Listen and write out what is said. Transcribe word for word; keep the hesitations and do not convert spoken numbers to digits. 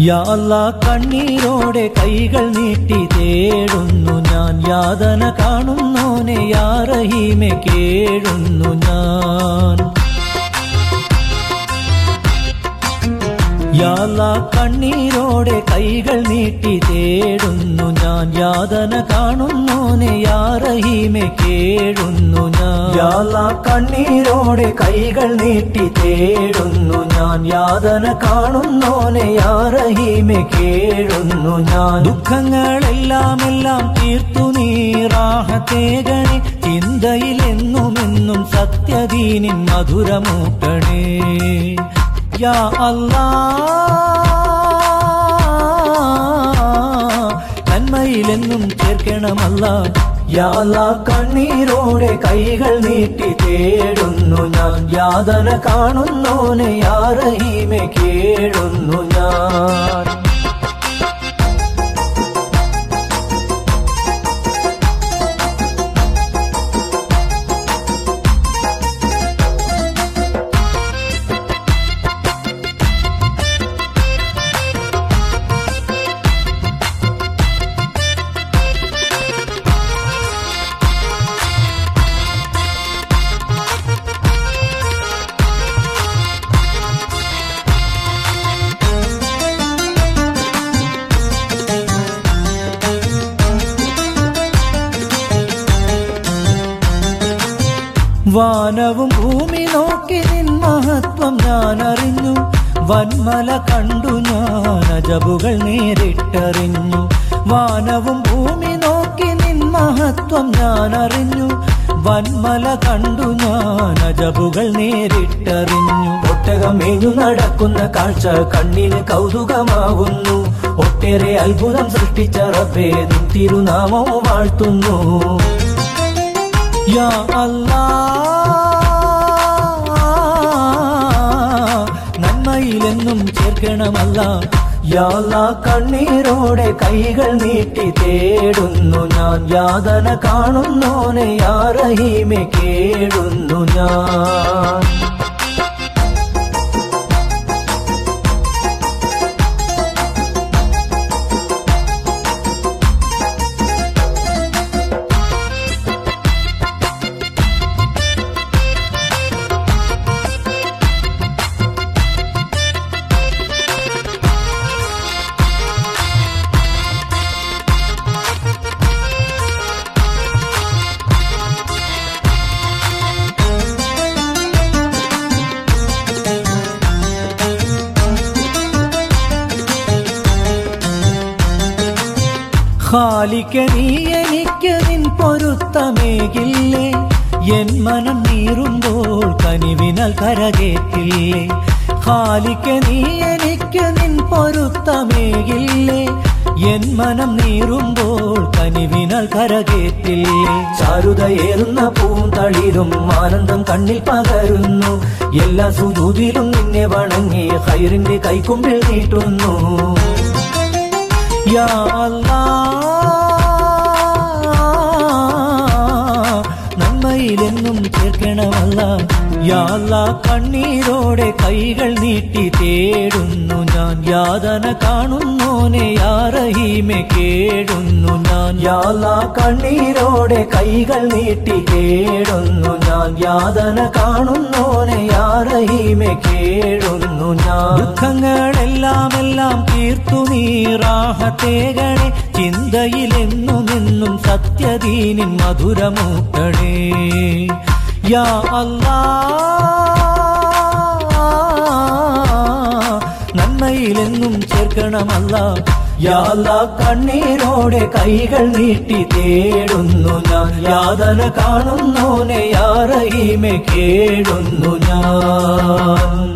യാ അല്ലാഹ് കണ്ണീരോടെ കൈകൾ നീട്ടി തേടുന്നു ഞാൻ, യാതന കാണുന്നോനെ യാ റഹീമെ കേഴുന്നു ഞാൻ. യാ അല്ലാഹ് കണ്ണീരോടെ കൈകൾ നീട്ടി തേടുന്നു ഞാൻ, യാതന കാണുന്നോനെ യാ റഹീമെ കേഴുന്നു ഞാൻ. യാ അല്ലാഹ് കണ്ണീരോടെ കൈകൾ നീട്ടി തേടുന്നു ഞാൻ, യാതന കാണുന്നോനെ യാ റഹീമെ കേഴുന്നു ഞാൻ. ദുഃഖങ്ങളെല്ലാം എല്ലാം തീർത്തു നീ റാഹത്തേകണേ, ചിന്തയിലെന്നുമെന്നും സത്യദീനിൻ മധുരമൂട്ടണേ. യാ അല്ലാഹ് നന്മയിലെന്നും ചേർക്കണമല്ലാഹ്. യാ അല്ലാഹ് കണ്ണീരോടെ കൈകൾ നീട്ടി തേടുന്നു ഞാൻ, യാതന കാണുന്നോനെ യാ റഹീമെ കേഴുന്നു ഞാൻ. വാനവും ഭൂമി നോക്കി നിൻ മഹത്വം ഞാൻ അറിഞ്ഞു, വന്മല കണ്ടു ഞാൻ അജബുകൾ നേരിട്ടറിഞ്ഞു. വാനവും ഭൂമി നോക്കി നിൻ മഹത്വം ഞാൻ അറിഞ്ഞു, വന്മല കണ്ടു ഞാൻ അജബുകൾ നേരിട്ടറിഞ്ഞു. ഒട്ടകമേഞ്ഞു നടക്കുന്ന കാഴ്ച കണ്ണിന് കൗതുകമാകുന്നു, ഒട്ടേറെ അത്ഭുതം സൃഷ്ടിച്ച റബ്ബേ നിൻ തിരുനാമം വാഴ്ത്തുന്നു. യാ അല്ലാഹ് നന്മയിലെന്നും ചേർക്കണമല്ലാഹ്. യാ അല്ലാഹ് കണ്ണീരോടെ കൈകൾ നീട്ടി തേടുന്നു ഞാൻ, യാതന കാണുന്നോനെ യാ റഹീമെ കേഴുന്നു ഞാൻ. ഖാലിക നീ എനിക്ക് നിൻ പൊരുത്തമേകില്ലേ, എൻ മനം നീറുമ്പോൾ കനിവിനാൽ കരകേറ്റില്ലേ. ഖാലിക നീ എനിക്ക് നിൻ പൊരുത്തമേകില്ലേ, എൻ മനം നീറുമ്പോൾ കനിവിനാൽ കരകേറ്റില്ലേ. ചാരുതയേറുന്ന പൂന്തളിരും ആനന്ദം കണ്ണിൽ പകരുന്നു, എല്ലാ സുജൂദിലും നിന്നെ വണങ്ങി ഖൈറിന്റെ കൈക്കുമ്പിൽ നീട്ടുന്നു. യാ അല്ലാഹ് നന്മയിലെന്നും ചേർക്കണമല്ലാഹ്. യാ അല്ലാഹ് കണ്ണീരോടെ കൈകൾ നീട്ടി തേടുന്നു ഞാൻ, യാതന കാണുന്നോനെ യാ റഹീമെ കേഴുന്നു ഞാൻ. യാ അല്ലാഹ് കണ്ണീരോടെ കൈകൾ നീട്ടി തേടുന്നു ഞാൻ, യാതന കാണുന്നോനെ യാ റഹീമെ കേഴുന്നു ഞാൻ. ദുഃഖങ്ങളെല്ലാം എല്ലാം തീർത്തു നീ റാഹത്തേകണേ, ചിന്തയിലെന്നുമെന്നും സത്യദീനിൻ മധുരമൂട്ടണേ. യാ അല്ലാഹ് നന്മയിലെന്നും ചേർക്കണമല്ലാഹ്. യാ അല്ലാഹ് കണ്ണീരോടെ കൈകൾ നീട്ടി തേടുന്നു ഞാൻ, യാതന കാണുന്നോനെ യാ റഹീമെ കേഴുന്നു ഞാൻ.